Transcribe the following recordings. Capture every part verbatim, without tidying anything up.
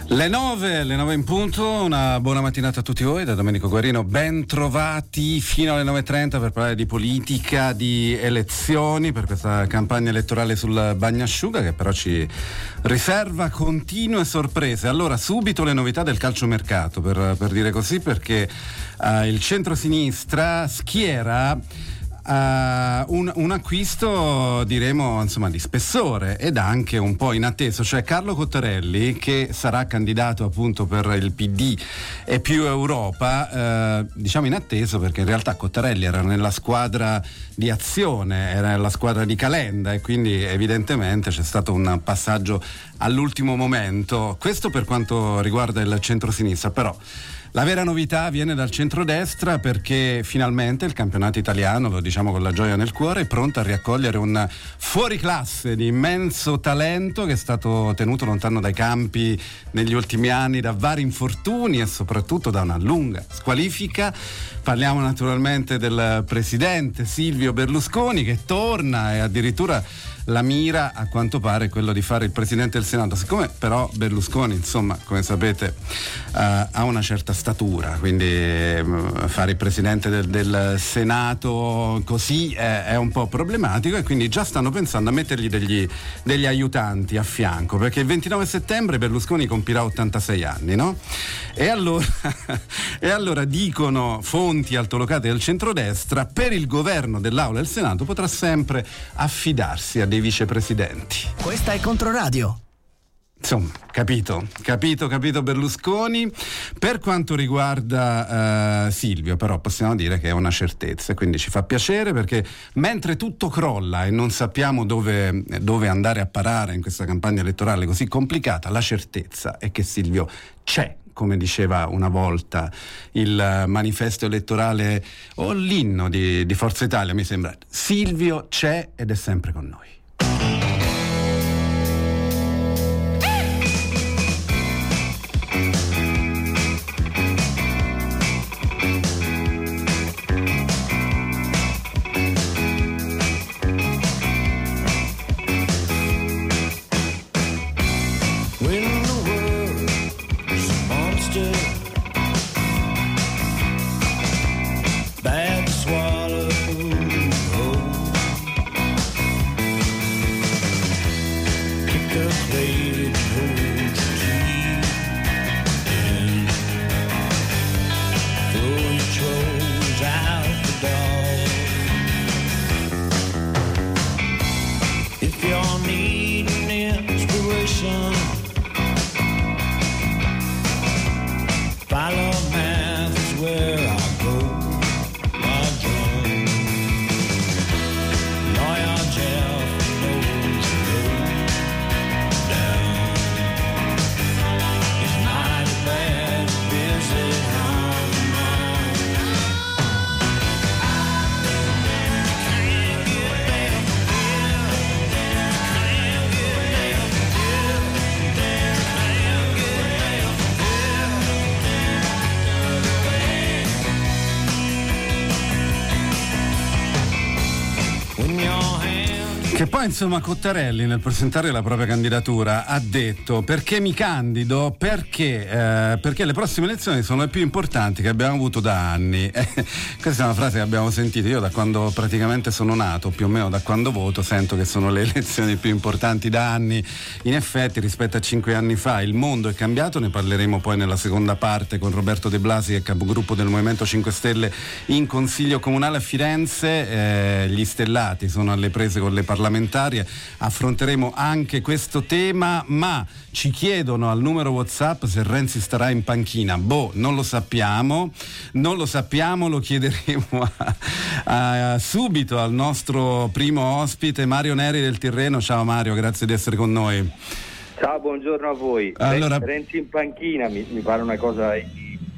Le nove, le nove in punto, una buona mattinata a tutti voi da Domenico Guarino, ben trovati fino alle nove e trenta per parlare di politica, di elezioni, per questa campagna elettorale sul bagnasciuga che però ci riserva continue sorprese. Allora, subito le novità del calciomercato, per, per dire così, perché uh, il centro-sinistra schiera Uh, un, un acquisto diremo insomma di spessore ed anche un po' inatteso, cioè Carlo Cottarelli, che sarà candidato appunto per il P D e più Europa, uh, diciamo inatteso perché in realtà Cottarelli era nella squadra di Azione, era nella squadra di Calenda e quindi evidentemente c'è stato un passaggio all'ultimo momento. Questo per quanto riguarda il centro-sinistra, però la vera novità viene dal centrodestra, perché finalmente il campionato italiano, lo diciamo con la gioia nel cuore, è pronto a riaccogliere un fuoriclasse di immenso talento che è stato tenuto lontano dai campi negli ultimi anni da vari infortuni e soprattutto da una lunga squalifica. Parliamo naturalmente del presidente Silvio Berlusconi, che torna e addirittura la mira a quanto pare è quello di fare il presidente del Senato. Siccome però Berlusconi, insomma, come sapete, uh, ha una certa statura, quindi uh, fare il presidente del, del Senato così è, è un po' problematico, e quindi già stanno pensando a mettergli degli, degli aiutanti a fianco, perché il ventinove settembre Berlusconi compirà ottantasei anni, no? E allora, e allora dicono fonti altolocate del centrodestra, per il governo dell'Aula del Senato potrà sempre affidarsi a dei vicepresidenti. Questa è Controradio. Insomma, capito, capito, capito Berlusconi. Per quanto riguarda uh, Silvio, però possiamo dire che è una certezza, quindi ci fa piacere, perché mentre tutto crolla e non sappiamo dove, dove andare a parare in questa campagna elettorale così complicata, la certezza è che Silvio c'è. Come diceva una volta il manifesto elettorale o l'inno di, di Forza Italia, mi sembra, Silvio c'è ed è sempre con noi. Che poi insomma Cottarelli nel presentare la propria candidatura ha detto: perché mi candido? Perché, eh, perché le prossime elezioni sono le più importanti che abbiamo avuto da anni. Eh, questa è una frase che abbiamo sentito, io da quando praticamente sono nato, più o meno da quando voto, sento che sono le elezioni più importanti da anni. In effetti rispetto a cinque anni fa il mondo è cambiato, ne parleremo poi nella seconda parte con Roberto De Blasi, che è capogruppo del Movimento cinque Stelle in Consiglio Comunale a Firenze. Eh, gli stellati sono alle prese con le parlamentari. Affronteremo anche questo tema, ma ci chiedono al numero WhatsApp se Renzi starà in panchina. Boh, non lo sappiamo, non lo sappiamo, lo chiederemo a, a, subito al nostro primo ospite, Mario Neri del Tirreno. Ciao Mario, grazie di essere con noi. Ciao, buongiorno a voi. Allora, Renzi in panchina mi, mi pare una cosa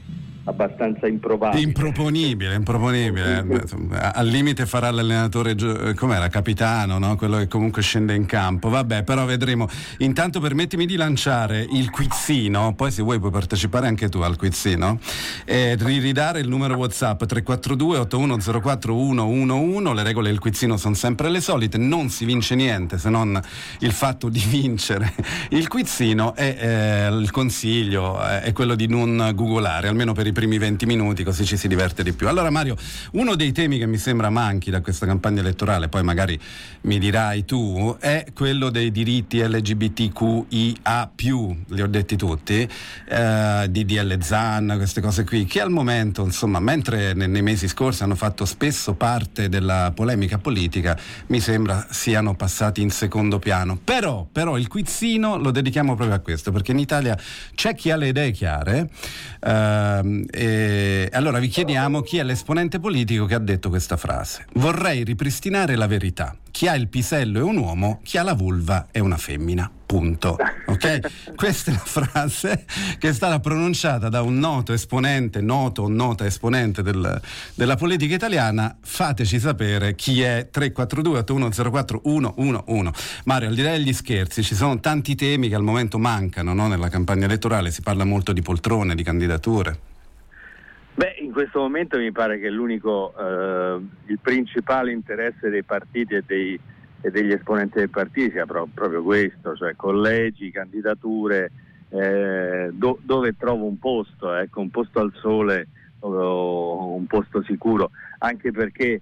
abbastanza improbabile. Improponibile, improponibile. Al limite farà l'allenatore, com'era, capitano, no? Quello che comunque scende in campo. Vabbè, però vedremo. Intanto permettimi di lanciare il quizzino, poi se vuoi puoi partecipare anche tu al quizzino, e ridare il numero WhatsApp tre quattro due otto uno zero quattro uno uno uno. Le regole del quizzino sono sempre le solite, non si vince niente se non il fatto di vincere il quizzino, e eh, il consiglio è quello di non googolare, almeno per i primi venti minuti, così ci si diverte di più. Allora Mario, uno dei temi che mi sembra manchi da questa campagna elettorale, poi magari mi dirai tu, è quello dei diritti L G B T Q I A più, li ho detti tutti, eh, D D L Zan, queste cose qui, che al momento, insomma, mentre nei, nei mesi scorsi hanno fatto spesso parte della polemica politica, mi sembra siano passati in secondo piano. Però, però il quizzino lo dedichiamo proprio a questo, perché in Italia c'è chi ha le idee chiare. ehm, E allora vi chiediamo chi è l'esponente politico che ha detto questa frase: vorrei ripristinare la verità, chi ha il pisello è un uomo, chi ha la vulva è una femmina, punto. Ok? Questa è la frase che è stata pronunciata da un noto esponente, noto o nota esponente del, della politica italiana. Fateci sapere chi è. Tre quattro due otto uno zero quattro uno uno uno. Mario, al di là degli scherzi, ci sono tanti temi che al momento mancano, no? Nella campagna elettorale si parla molto di poltrone, di candidature. Beh, in questo momento mi pare che l'unico, eh, il principale interesse dei partiti e, dei, e degli esponenti dei partiti sia pro- proprio questo, cioè collegi, candidature, eh, do- dove trovo un posto, ecco, un posto al sole o un posto sicuro, anche perché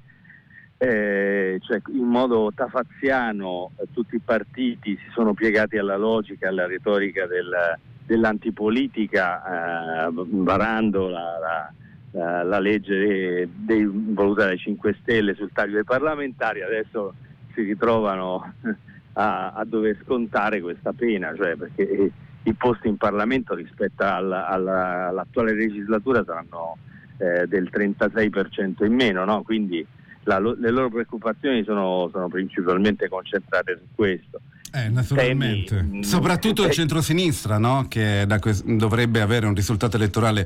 eh, cioè, in modo tafaziano eh, tutti i partiti si sono piegati alla logica, alla retorica del, dell'antipolitica, eh, varando la, la Uh, la legge dei, dei, voluta dai cinque Stelle sul taglio dei parlamentari. Adesso si ritrovano a, a dover scontare questa pena, cioè perché i posti in Parlamento rispetto alla, alla, all'attuale legislatura saranno eh, del trentasei per cento in meno, no? Quindi la, le loro preoccupazioni sono, sono principalmente concentrate su questo. Eh, naturalmente. Temi, soprattutto il centrosinistra, no? Che da que- dovrebbe avere un risultato elettorale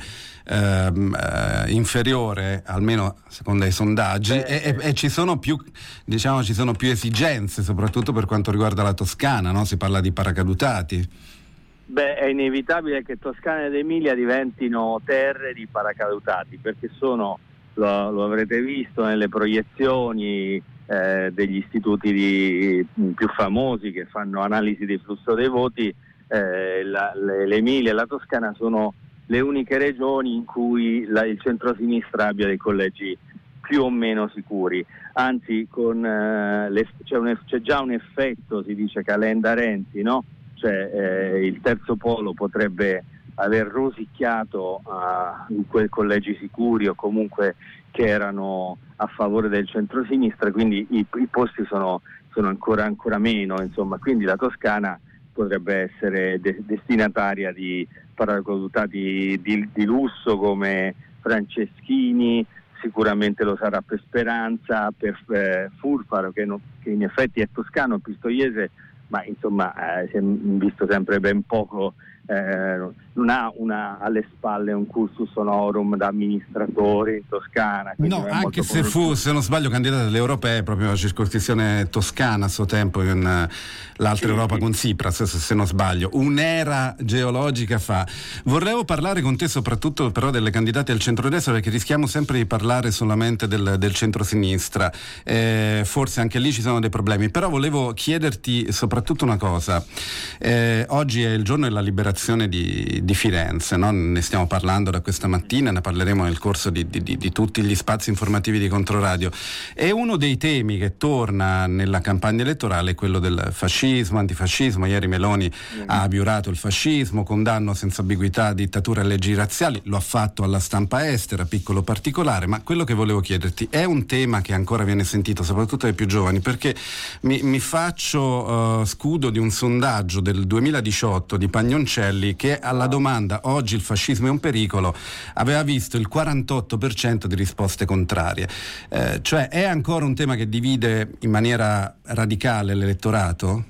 ehm, eh, inferiore, almeno secondo i sondaggi, eh, e, e, e ci sono più, diciamo, ci sono più esigenze, soprattutto per quanto riguarda la Toscana, no? Si parla di paracadutati. Beh, è inevitabile che Toscana ed Emilia diventino terre di paracadutati, perché sono, lo, lo avrete visto nelle proiezioni Eh, degli istituti di, più famosi che fanno analisi di flusso dei voti, eh, la, le, l'Emilia e la Toscana sono le uniche regioni in cui la, il centrosinistra abbia dei collegi più o meno sicuri, anzi con, eh, le, c'è, un, c'è già un effetto, si dice Calenda-Renzi, no? Cioè eh, il terzo polo potrebbe aver rosicchiato uh, in quei collegi sicuri o comunque che erano a favore del centrosinistra, quindi i, i posti sono, sono ancora, ancora meno, insomma, quindi la Toscana potrebbe essere de- destinataria di paracadutati di, di lusso come Franceschini, sicuramente lo sarà per Speranza, per eh, Furfaro che, no, che in effetti è toscano, pistoiese, ma insomma eh, si è visto sempre ben poco. Eh, non ha una, alle spalle un cursus honorum da amministratore in Toscana. No, anche se fu, se non sbaglio, candidato alle europee proprio la circoscrizione toscana a suo tempo, in uh, l'altra sì, Europa sì. Con Tsipras, se, se non sbaglio, un'era geologica fa. Volevo parlare con te soprattutto però delle candidate al centrodestra, perché rischiamo sempre di parlare solamente del, del centrosinistra, eh, forse anche lì ci sono dei problemi, però volevo chiederti soprattutto una cosa. Eh, oggi è il giorno della liberazione Di, di Firenze, no? Ne stiamo parlando da questa mattina, ne parleremo nel corso di, di, di tutti gli spazi informativi di Controradio. E uno dei temi che torna nella campagna elettorale è quello del fascismo, antifascismo. Ieri Meloni mm. ha abiurato il fascismo, condanno senza ambiguità dittature e leggi razziali, lo ha fatto alla stampa estera, piccolo particolare, ma quello che volevo chiederti è un tema che ancora viene sentito soprattutto dai più giovani, perché mi, mi faccio uh, scudo di un sondaggio del duemiladiciotto di Pagnoncelli che alla domanda "oggi il fascismo è un pericolo" aveva visto il quarantotto per cento di risposte contrarie. Eh, cioè è ancora un tema che divide in maniera radicale l'elettorato?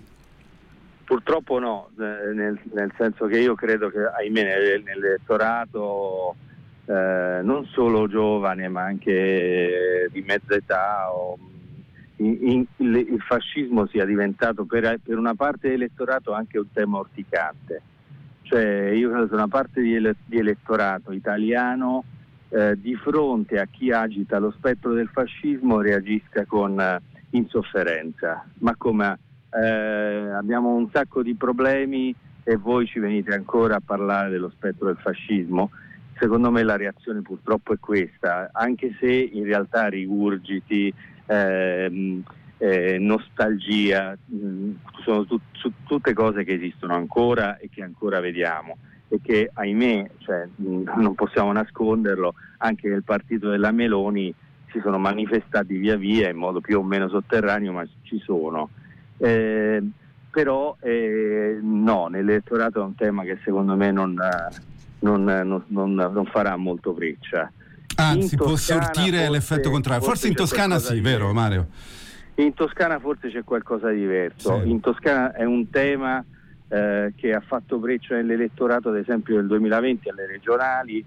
Purtroppo no, nel, nel senso che io credo che ahimè nell'elettorato eh, non solo giovane ma anche eh, di mezza età o in, in, il, il fascismo sia diventato per, per una parte dell'elettorato anche un tema urticante. Cioè io credo che una parte di, ele, di elettorato italiano eh, di fronte a chi agita lo spettro del fascismo reagisca con eh, insofferenza, ma come eh, abbiamo un sacco di problemi e voi ci venite ancora a parlare dello spettro del fascismo. Secondo me la reazione purtroppo è questa, anche se in realtà rigurgiti, ehm, eh, nostalgia, mh, sono tut, su, tutte cose che esistono ancora e che ancora vediamo e che ahimè, cioè, mh, non possiamo nasconderlo, anche nel partito della Meloni si sono manifestati via via in modo più o meno sotterraneo, ma ci sono. Eh, però eh, no, nell'elettorato è un tema che secondo me non, non, non, non, non farà molto breccia. Anzi, può sortire forse, l'effetto contrario. Forse, forse in Toscana sì, vero Mario? In Toscana forse c'è qualcosa di diverso. Sì. In Toscana è un tema eh, che ha fatto breccia nell'elettorato, ad esempio nel duemilaventi alle regionali,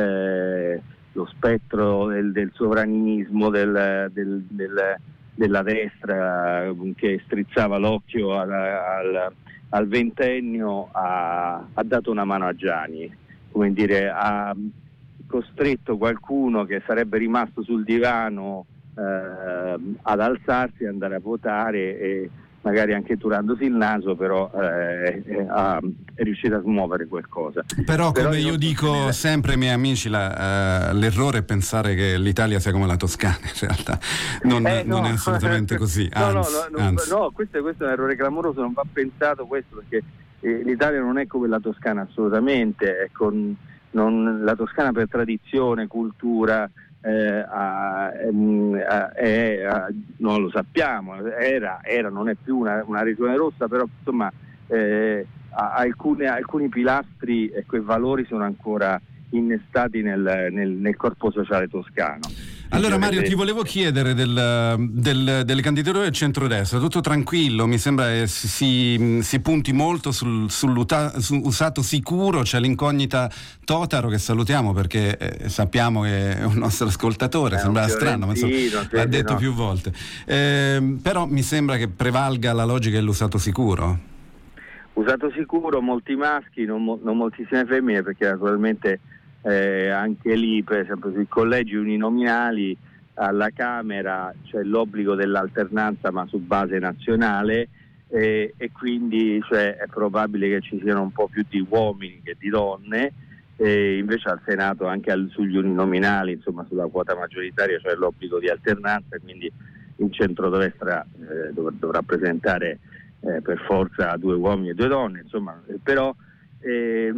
eh, lo spettro del, del sovranismo, del, del, del della destra che strizzava l'occhio al, al, al ventennio ha, ha dato una mano a Gianni, come dire, ha costretto qualcuno che sarebbe rimasto sul divano eh, ad alzarsi e andare a votare e magari anche turandosi il naso, però eh, eh, ha, è riuscito a smuovere qualcosa. Però, però come io, io dico nelle... sempre ai miei amici, la, uh, l'errore è pensare che l'Italia sia come la Toscana, in realtà non, eh, no. non è assolutamente così. no, anzi, no, no, anzi. no, questo, questo è un errore clamoroso, non va pensato questo, perché eh, l'Italia non è come la Toscana assolutamente, è con, non, la Toscana per tradizione, cultura, Eh, a, a, è, a, non lo sappiamo, era, era non è più una, una regione rossa, però insomma eh, alcune, alcuni pilastri e quei valori sono ancora innestati nel, nel, nel corpo sociale toscano. Allora Mario, ti volevo chiedere del, del, delle candidature del centrodestra, tutto tranquillo, mi sembra che si, si punti molto sul, sull'usato sicuro, c'è l'incognita Totaro che salutiamo perché eh, sappiamo che è un nostro ascoltatore, è sembra strano, ma insomma, l'ha detto no. più volte, eh, però mi sembra che prevalga la logica dell'usato sicuro. Usato sicuro, molti maschi, non, non moltissime femmine, perché naturalmente Eh, anche lì, per esempio sui collegi uninominali alla Camera c'è l'obbligo dell'alternanza ma su base nazionale eh, e quindi cioè, è probabile che ci siano un po' più di uomini che di donne, e invece al Senato anche al, sugli uninominali, insomma sulla quota maggioritaria c'è l'obbligo di alternanza, quindi il centrodestra eh, dov- dovrà presentare eh, per forza due uomini e due donne, insomma, eh, però Eh,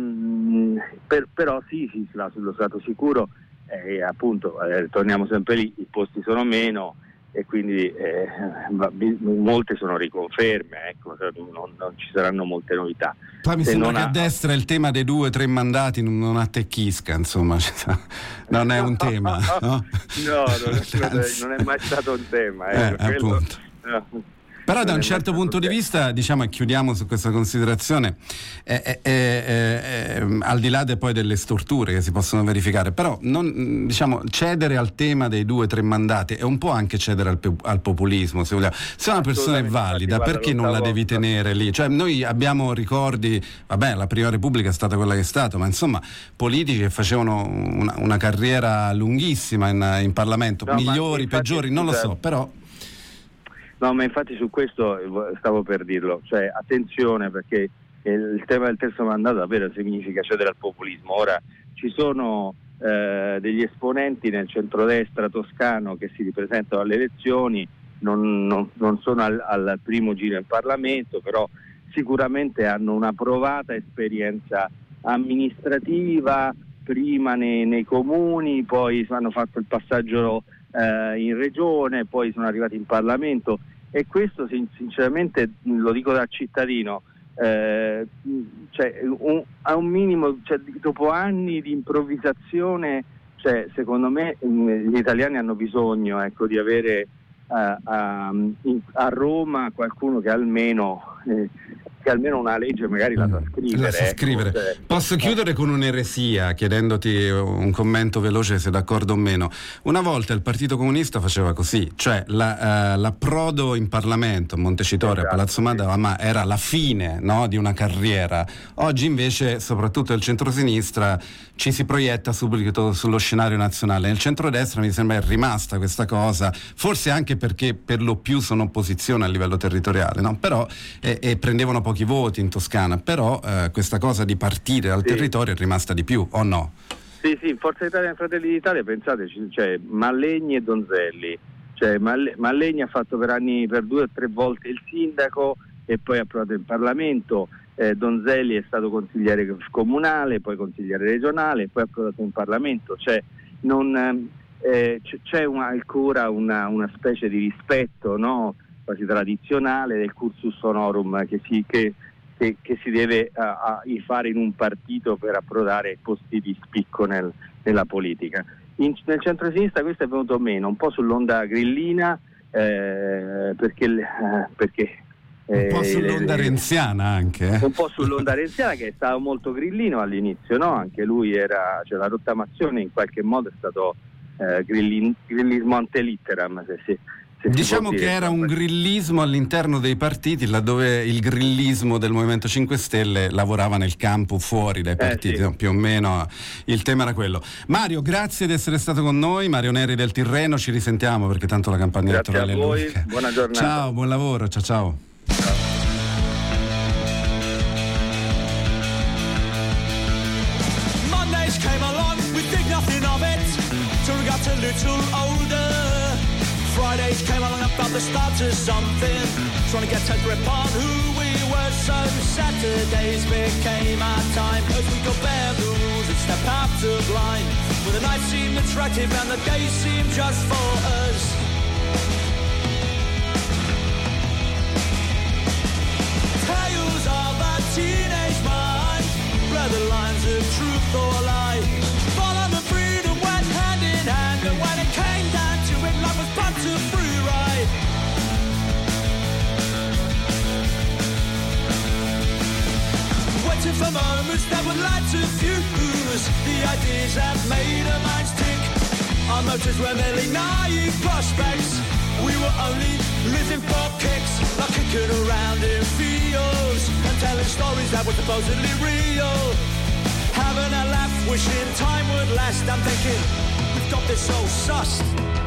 per, però sì, sì sullo stato sicuro eh, appunto eh, torniamo sempre lì, i posti sono meno e quindi eh, molte sono riconferme, ecco, non, non ci saranno molte novità. Poi mi Se sembra che ha... a destra il tema dei due o tre mandati non, non attecchisca, insomma, non è un tema, no? No, non è, non è mai stato un tema, eh, eh, quello, appunto. No. Però da un certo punto di vista, diciamo, e chiudiamo su questa considerazione, è, è, è, è, è, al di là de poi delle storture che si possono verificare, però non, diciamo, cedere al tema dei due o tre mandati è un po' anche cedere al, al populismo, se vogliamo. Se una persona è valida, perché non la devi tenere lì? Cioè, noi abbiamo ricordi, vabbè, la Prima Repubblica è stata quella che è stata, ma insomma, politici che facevano una, una carriera lunghissima in, in Parlamento, no, migliori, infatti, peggiori, non lo so, però... No, ma infatti su questo stavo per dirlo, cioè attenzione, perché il tema del terzo mandato davvero significa cedere al populismo. Ora ci sono eh, degli esponenti nel centrodestra toscano che si ripresentano alle elezioni, non, non, non sono al, al primo giro in Parlamento, però sicuramente hanno una provata esperienza amministrativa, prima nei, nei comuni, poi hanno fatto il passaggio eh, in regione, poi sono arrivati in Parlamento, e questo sinceramente lo dico da cittadino, eh, cioè, un, a un minimo, cioè, dopo anni di improvvisazione, cioè, secondo me gli italiani hanno bisogno, ecco, di avere uh, a, a Roma qualcuno che almeno eh, che almeno una legge magari la sa scrivere. La sa scrivere. Ecco, cioè, Posso chiudere con un'eresia, chiedendoti un commento veloce se d'accordo o meno. Una volta il Partito Comunista faceva così, cioè la, uh, l'approdo in Parlamento a Montecitorio, esatto, a Palazzo Madama, era la fine, no, di una carriera. Oggi invece, soprattutto il centrosinistra, ci si proietta subito sullo scenario nazionale. Nel centrodestra mi sembra è rimasta questa cosa, forse anche perché per lo più sono opposizione a livello territoriale, no? Però e, e prendevano pochi voti in Toscana, però eh, questa cosa di partire dal sì. territorio è rimasta di più, o no? Sì, sì, Forza Italia e Fratelli d'Italia, pensateci, cioè Mallegni e Donzelli, cioè Malle- Mallegni ha fatto per anni, per due o tre volte il sindaco e poi ha approvato in Parlamento, eh, Donzelli è stato consigliere comunale, poi consigliere regionale, poi ha approvato in Parlamento, cioè non, eh, c- c'è una, ancora una, una specie di rispetto, no? Quasi tradizionale del cursus honorum che si, che, che, che si deve uh, uh, fare in un partito per approdare ai posti di spicco nel, nella politica. In, nel centro-sinistra questo è venuto meno, un po' sull'onda grillina, eh, perché, eh, perché un po' sull'onda eh, renziana anche. Un po' sull'onda renziana, che è stato molto grillino all'inizio, no? Anche lui era, cioè la rottamazione in qualche modo è stato eh, grillin, grillismo ante litteram, se si Diciamo che era un grillismo all'interno dei partiti, laddove il grillismo del Movimento cinque Stelle lavorava nel campo fuori dai partiti, eh, sì. no, più o meno il tema era quello. Mario, grazie di essere stato con noi. Mario Neri del Tirreno, ci risentiamo perché tanto la campagna grazie elettorale a voi, è lunga. Buona giornata. Ciao, buon lavoro, ciao ciao. Ciao. Mondays came along, we think nothing of it, till we got a little older. Fridays came along and felt the start of something, trying to get a grip on who we were. So Saturdays became our time as we got bare the rules and step out to blind, when the night seemed attractive and the day seemed just for us. Tales of a teenage mind, blur the lines of truth or lie. Follow the freedom went hand in hand, and when it came down to it, life was fun to free ride. Waiting for moments that would light to fuse the ideas that made our minds tick. Our motives were merely naive prospects. We were only living for kicks, like kicking around in fields and telling stories that were supposedly real. Having a laugh, wishing time would last. I'm thinking, we've got this so sussed.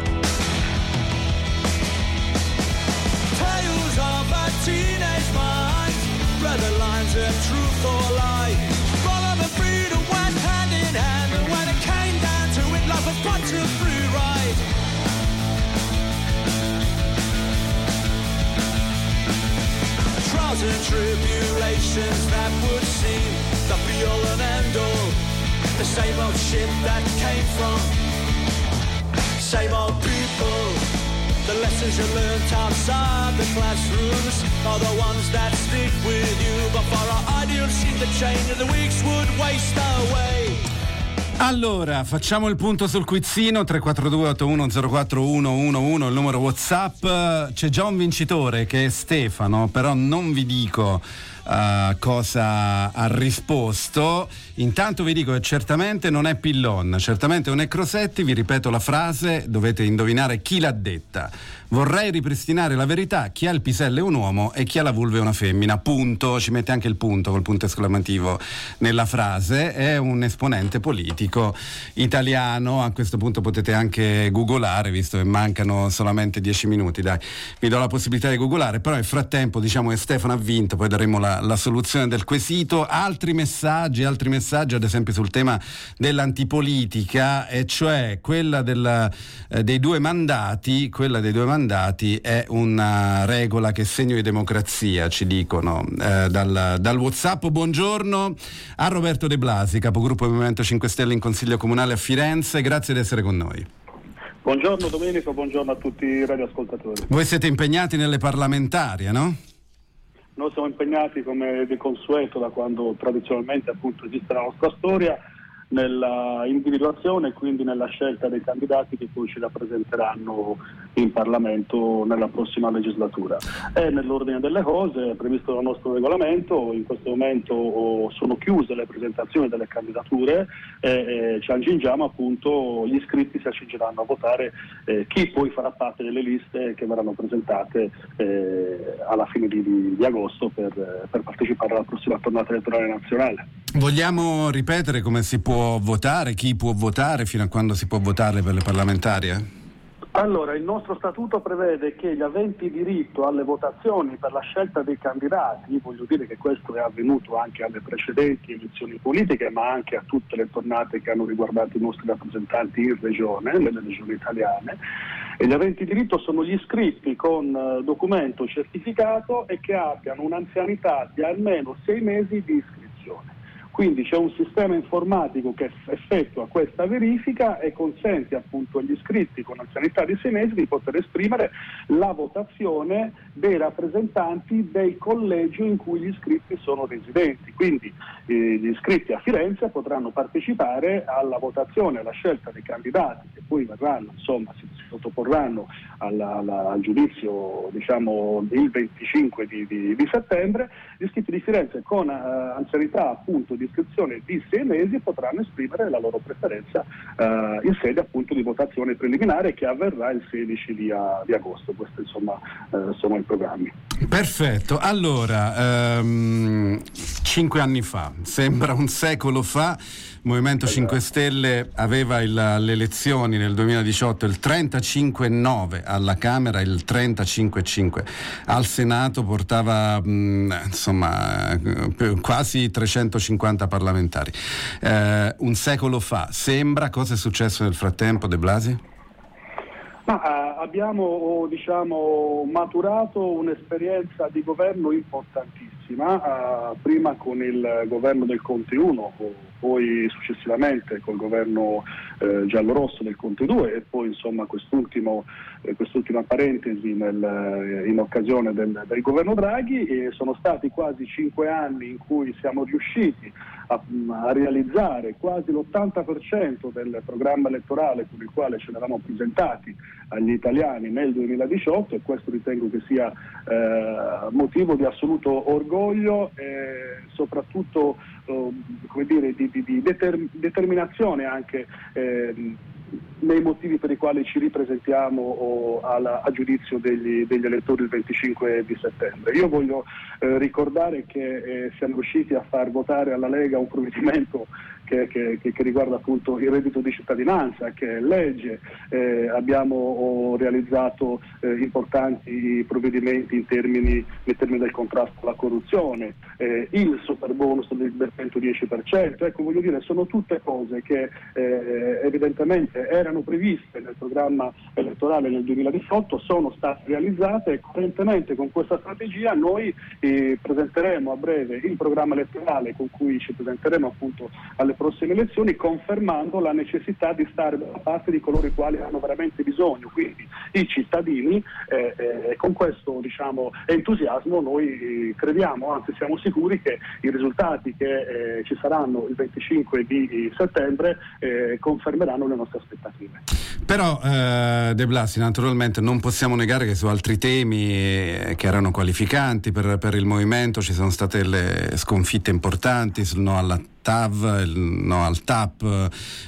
Tales of a teenage mind, blur the lines of truth or lie. Follow the freedom went hand in hand, and when it came down to it, life was but a free ride. Trials and tribulations that would seem the be-all and end-all, the same old shit that came from same old people. The lessons you learned outside the classrooms are the ones that stick with you, but for our ideals seem to change and the weeks would waste away. Allora, facciamo il punto sul quizzino. Tre quattro due otto uno zero quattro uno uno uno, il numero WhatsApp. C'è già un vincitore che è Stefano, però non vi dico uh, cosa ha risposto. Intanto vi dico che certamente non è Pillon, certamente non è Crosetti. Vi ripeto la frase, dovete indovinare chi l'ha detta. Vorrei ripristinare la verità, chi ha il pisello è un uomo e chi ha la vulva è una femmina, punto. Ci mette anche il punto col punto esclamativo nella frase. È un esponente politico italiano. A questo punto potete anche googolare, visto che mancano solamente dieci minuti, dai, vi do la possibilità di googolare. Però nel frattempo diciamo che Stefano ha vinto, poi daremo la, la soluzione del quesito. Altri messaggi, altri messaggi ad esempio sul tema dell'antipolitica, e cioè quella del, eh, dei due mandati, quella dei due mandati è una regola che è segno di democrazia, ci dicono eh, dal, dal WhatsApp. Buongiorno a Roberto De Blasi, capogruppo del Movimento cinque Stelle in Consiglio Comunale a Firenze, grazie di essere con noi. Buongiorno Domenico, buongiorno a tutti i radioascoltatori. Voi siete impegnati nelle parlamentarie, no? Noi siamo impegnati come di consueto, da quando tradizionalmente appunto esiste la nostra storia, nella individuazione e quindi nella scelta dei candidati che poi ci rappresenteranno in Parlamento nella prossima legislatura. È nell'ordine delle cose, è previsto dal nostro regolamento, in questo momento oh, sono chiuse le presentazioni delle candidature e eh, ci accingiamo appunto, gli iscritti si accingeranno a votare eh, chi poi farà parte delle liste che verranno presentate eh, alla fine di, di, di agosto per, per partecipare alla prossima tornata elettorale nazionale. Vogliamo ripetere come si può votare, chi può votare, fino a quando si può votare per le parlamentari? Eh? Allora, il nostro statuto prevede che gli aventi diritto alle votazioni per la scelta dei candidati, voglio dire che questo è avvenuto anche alle precedenti elezioni politiche, ma anche a tutte le tornate che hanno riguardato i nostri rappresentanti in regione, nelle regioni italiane, e gli aventi diritto sono gli iscritti con eh, documento certificato e che abbiano un'anzianità di almeno sei mesi di iscrizione. Quindi c'è un sistema informatico che effettua questa verifica e consente appunto agli iscritti con anzianità di sei mesi di poter esprimere la votazione dei rappresentanti dei collegi in cui gli iscritti sono residenti. Quindi eh, gli iscritti a Firenze potranno partecipare alla votazione, alla scelta dei candidati che poi verranno, insomma, si, si sottoporranno alla, alla, al giudizio, diciamo, il venticinque di, di, di settembre. Gli iscritti di Firenze con eh, anzianità appunto di iscrizione di sei mesi potranno esprimere la loro preferenza eh, in sede appunto di votazione preliminare che avverrà il sedici di, a, di agosto. Questi insomma eh, sono i programmi. Perfetto, allora ehm, cinque anni fa, sembra un secolo fa, Movimento cinque Stelle aveva il, le elezioni nel duemiladiciotto il trentacinque virgola nove alla Camera, il trentacinque virgola cinque al Senato, portava mh, insomma quasi trecentocinquanta parlamentari. Eh, un secolo fa, sembra. Cosa è successo nel frattempo, De Blasi? Ma uh, abbiamo diciamo maturato un'esperienza di governo importantissima, uh, prima con il governo del Conte uno, poi successivamente col governo eh, giallorosso del Conte due e poi insomma quest'ultimo, eh, quest'ultima parentesi nel, in occasione del, del governo Draghi. E sono stati quasi cinque anni in cui siamo riusciti a, a realizzare quasi l'ottanta per cento del programma elettorale con il quale ce l'eravamo presentati agli italiani nel duemiladiciotto, e questo ritengo che sia eh, motivo di assoluto orgoglio e soprattutto eh, come dire, di, di, di determ- determinazione anche eh, nei motivi per i quali ci ripresentiamo o alla, a giudizio degli, degli elettori il venticinque di settembre. Io voglio eh, ricordare che eh, siamo riusciti a far votare alla Lega un provvedimento che, che, che riguarda appunto il reddito di cittadinanza, che è legge. Eh, abbiamo oh, realizzato eh, importanti provvedimenti in termini, in termini del contrasto alla corruzione, eh, il super bonus del centodieci per cento. Ecco, voglio dire, sono tutte cose che eh, evidentemente erano previste nel programma elettorale nel duemiladiciotto, sono state realizzate e coerentemente con questa strategia noi eh, presenteremo a breve il programma elettorale con cui ci presenteremo appunto alle prossime elezioni, confermando la necessità di stare dalla parte di coloro i quali hanno veramente bisogno, quindi i cittadini, e eh, eh, con questo diciamo entusiasmo noi eh, crediamo, anzi siamo sicuri che i risultati che eh, ci saranno il venticinque di settembre eh, confermeranno le nostre aspettative. Però eh, De Blasi, naturalmente non possiamo negare che su altri temi eh, che erano qualificanti per, per il movimento ci sono state le sconfitte importanti sul no alla T A V, il no al T A P,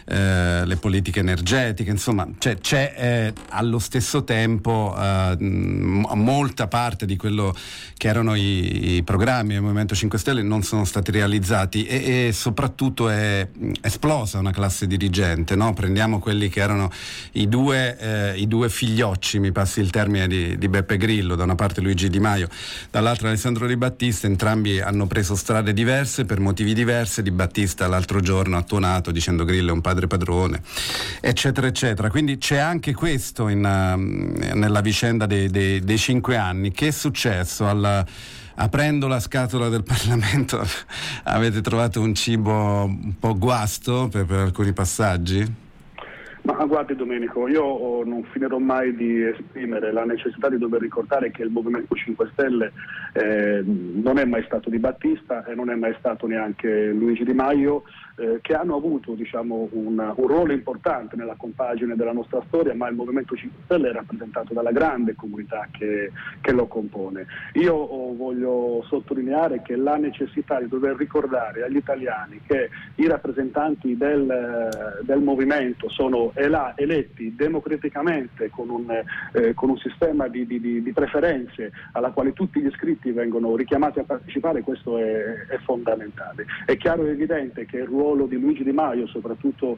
eh, le politiche energetiche, insomma c'è, c'è eh, allo stesso tempo eh, m- molta parte di quello che erano i, i programmi del Movimento cinque Stelle non sono stati realizzati e, e soprattutto è esplosa una classe dirigente, no? Prendiamo quelli che erano i due, eh, i due figliocci, mi passi il termine, di, di Beppe Grillo, da una parte Luigi Di Maio, dall'altra Alessandro Di Battista. Entrambi hanno preso strade diverse per motivi diversi. Di Battista l'altro giorno ha tuonato dicendo Grillo è un padre padrone, eccetera eccetera. Quindi c'è anche questo in, uh, nella vicenda dei, dei, dei cinque anni. Che è successo? Alla, aprendo la scatola del Parlamento avete trovato un cibo un po' guasto per, per alcuni passaggi? Ma guardi Domenico, io non finirò mai di esprimere la necessità di dover ricordare che il Movimento cinque Stelle eh, non è mai stato Di Battista e non è mai stato neanche Luigi Di Maio, eh, che hanno avuto diciamo, un, un ruolo importante nella compagine della nostra storia, ma il Movimento cinque Stelle è rappresentato dalla grande comunità che, che lo compone. Io oh, voglio sottolineare che la necessità di dover ricordare agli italiani che i rappresentanti del, del movimento sono ela, eletti democraticamente con un, eh, con un sistema di, di, di preferenze alla quale tutti gli iscritti vengono richiamati a partecipare, questo è, è fondamentale. È chiaro e evidente che il ruolo di Luigi Di Maio, soprattutto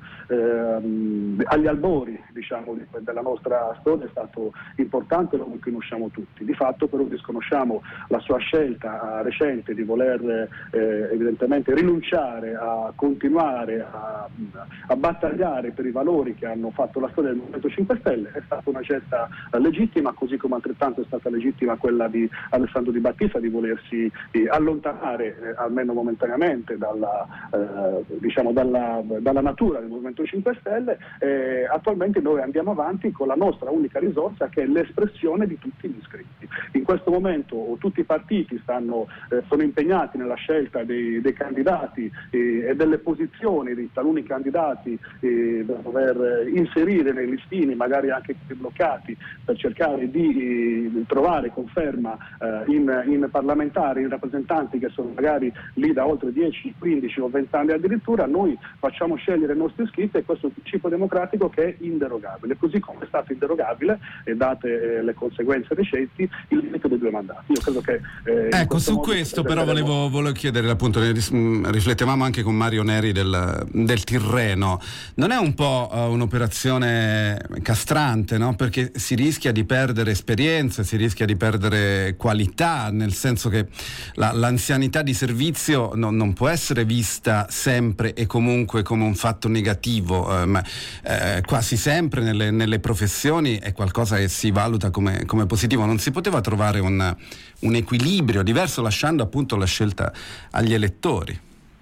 ehm, agli albori diciamo, di, della nostra storia, è stato importante, lo conosciamo tutti. Di fatto però disconosciamo la sua scelta recente di voler eh, evidentemente rinunciare a continuare a, a battagliare per i valori che hanno fatto la storia del Movimento cinque Stelle. È stata una scelta eh, legittima, così come altrettanto è stata legittima quella di Alessandro Di Battista di volersi eh, allontanare eh, almeno momentaneamente dalla, eh, diciamo dalla, dalla natura del Movimento cinque Stelle. Eh, attualmente noi andiamo avanti con la nostra unica risorsa, che è l'espressione di tutti gli iscritti. In questo momento tutti i partiti stanno, eh, sono impegnati nella scelta dei, dei candidati eh, e delle posizioni di taluni candidati eh, da dover inserire nei listini, magari anche bloccati, per cercare di eh, trovare conferma eh, in, in parlamentari, in rappresentanti che sono magari lì da oltre dieci, quindici o venti anni addirittura. Noi facciamo scegliere i nostri iscritti e questo è un principio democratico che è inderogabile, così come è stato inderogabile, e date eh, le conseguenze recenti, il diritto dei due mandati. Io credo che eh, ecco, su questo però volevo, volevo chiedere, appunto, riflettevamo anche con Mario Neri del, del Tirreno. Non è un po' uh, un'operazione castrante, no? Perché si rischia di perdere esperienze, si rischia di perdere qualità, nel senso che la, l'anzianità di servizio no, non può essere vista sempre e comunque come un fatto negativo, eh, ma eh, quasi sempre nelle, nelle professioni è qualcosa che si valuta come, come positivo. Non si poteva trovare un, un equilibrio diverso, lasciando appunto la scelta agli elettori?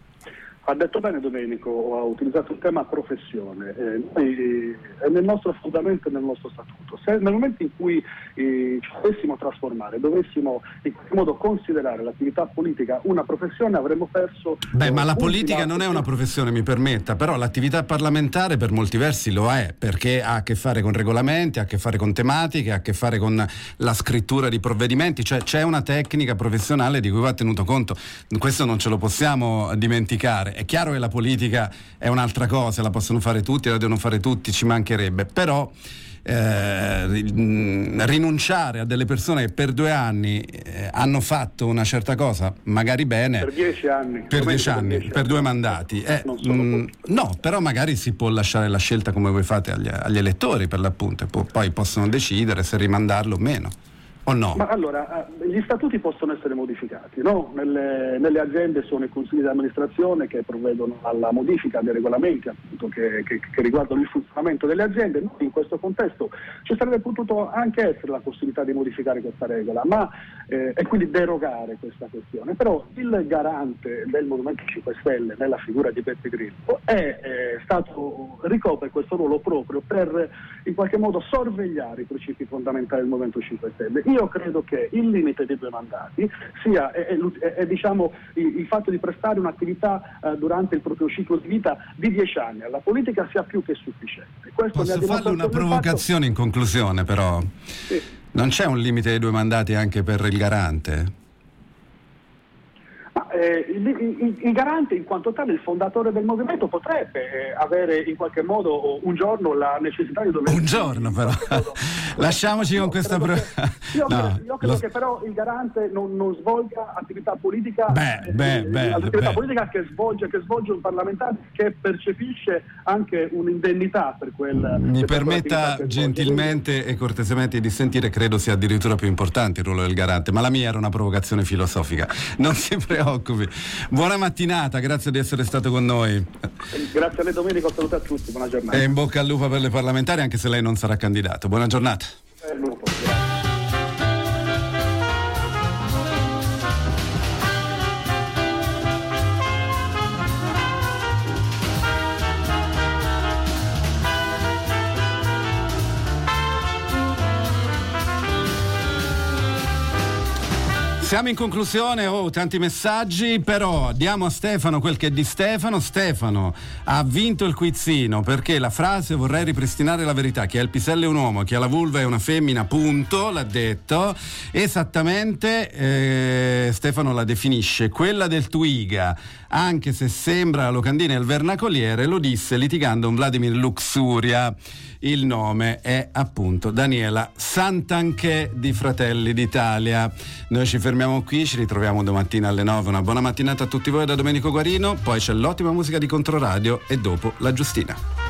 Ha detto bene Domenico, ha utilizzato il tema professione. Eh, noi, è nel nostro fondamento e nel nostro statuto. Se nel momento in cui eh, ci dovessimo trasformare, dovessimo in qualche modo considerare l'attività politica una professione, avremmo perso... Beh, ma la politica non è una professione, mi permetta, però l'attività parlamentare per molti versi lo è, perché ha a che fare con regolamenti, ha a che fare con tematiche, ha a che fare con la scrittura di provvedimenti, cioè c'è una tecnica professionale di cui va tenuto conto. Questo non ce lo possiamo dimenticare. È chiaro che la politica è un'altra cosa, la possono fare tutti, la devono fare tutti, ci mancherebbe, però eh, rinunciare a delle persone che per due anni eh, hanno fatto una certa cosa, magari bene, per dieci anni, per dieci anni, per, dieci per due mandati, eh, mh, no, però magari si può lasciare la scelta, come voi fate, agli, agli elettori, per l'appunto, e poi possono decidere se rimandarlo o meno. O no? Ma allora, gli statuti possono essere modificati, no? Nelle, nelle aziende sono i consigli di amministrazione che provvedono alla modifica dei regolamenti, appunto, che, che, che riguardano il funzionamento delle aziende. Noi in questo contesto ci sarebbe potuto anche essere la possibilità di modificare questa regola, ma eh, e quindi derogare questa questione. Però il garante del Movimento cinque Stelle nella figura di Beppe Grillo è eh, stato ricopre questo ruolo proprio per in qualche modo sorvegliare i principi fondamentali del Movimento cinque Stelle. Io credo che il limite dei due mandati sia è, è, è, è, diciamo, il, il fatto di prestare un'attività eh, durante il proprio ciclo di vita di dieci anni alla politica sia più che sufficiente. Questo Posso farle una provocazione fatto... in conclusione, però? Sì. Non c'è un limite dei due mandati anche per il garante? Ma, eh, il, il, il garante in quanto tale, il fondatore del movimento, potrebbe eh, avere in qualche modo un giorno la necessità di dover... Un giorno però, lasciamoci con questa... Pro... Che, io, no, credo, io credo lo... che però il garante non, non svolga attività politica, beh, beh, eh, beh, attività beh. politica che svolge, che svolge un parlamentare che percepisce anche un'indennità per quel... Mi per permetta gentilmente e cortesemente di dissentire, credo sia addirittura più importante il ruolo del garante, ma la mia era una provocazione filosofica, non si preoccupi. Buona mattinata, grazie di essere stato con noi. Grazie a lei Domenico, saluto a tutti, buona giornata. E in bocca al lupo per le parlamentari, anche se lei non sarà candidato. Buona giornata. Eh, lupo, grazie. Siamo in conclusione, oh, tanti messaggi, però diamo a Stefano quel che è di Stefano. Stefano ha vinto il quizzino perché la frase "vorrei ripristinare la verità, chi ha il pisello è un uomo, chi ha la vulva è una femmina", punto, l'ha detto esattamente. eh, Stefano la definisce quella del Twiga, anche se sembra la locandina e il vernacoliere, lo disse litigando un Vladimir Luxuria. Il nome è appunto Daniela Santanchè di Fratelli d'Italia. Noi ci fermiamo qui, ci ritroviamo domattina alle nove. Una buona mattinata a tutti voi da Domenico Guarino, poi c'è l'ottima musica di Controradio e dopo la Giustina.